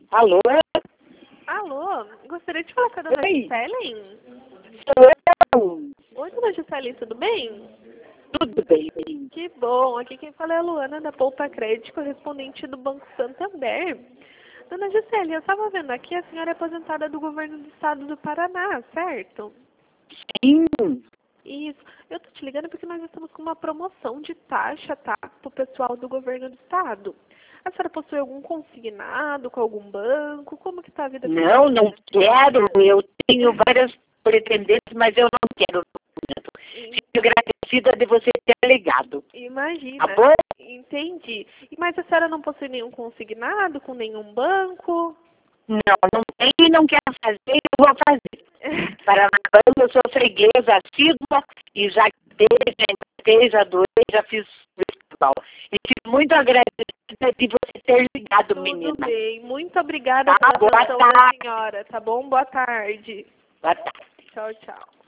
Alô? Alô, gostaria de falar com a dona Oi. Gisele? Sou eu. Oi, dona Gisele, tudo bem? Tudo bem? Que bom, aqui quem fala é a Luana da Poupa Crédito, correspondente do Banco Santander. Dona Gisele, eu estava vendo aqui, a senhora é aposentada do governo do estado do Paraná, certo? Sim. Isso. Eu tô te ligando porque nós estamos com uma promoção de taxa, tá? Pro pessoal do governo do estado. A senhora possui algum consignado com algum banco? Como que tá a vida Não, financeira não nesse quero. momento? Eu tenho várias pretendentes, mas eu não quero no momento. Fico agradecida de você ter ligado. Tá Imagina. bom? Entendi. Mas a senhora não possui nenhum consignado com nenhum banco? Não, não tenho e não quero fazer, eu vou fazer. Paranaguá, eu sou freguesa assídua e já tentei, já doei, já fiz festival. E fico muito agradecida de você ter ligado, Tudo menina. bem. Muito obrigada Tá, pela boa atenção da tarde. senhora, tá bom? Boa tarde. Boa tarde. Tchau, tchau.